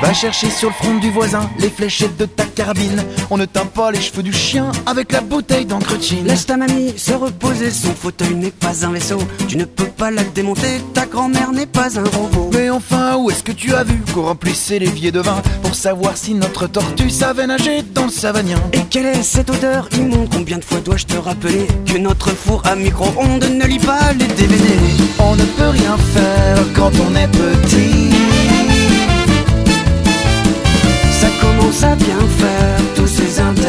Va chercher sur le front du voisin les fléchettes de ta carabine. On ne teint pas les cheveux du chien avec la bouteille d'entretien. Laisse ta mamie se reposer, son fauteuil n'est pas un vaisseau. Tu ne peux pas la démonter, ta grand-mère n'est pas un robot. Mais enfin, où est-ce que tu as vu qu'on remplissait l'évier de vin pour savoir si notre tortue savait nager dans le Savagnin? Et quelle est cette odeur immonde? Combien de fois dois-je te rappeler que notre four à micro-ondes ne lit pas les DVD? On ne peut rien faire quand on est petit. Ça commence à bien faire, tous ces impôts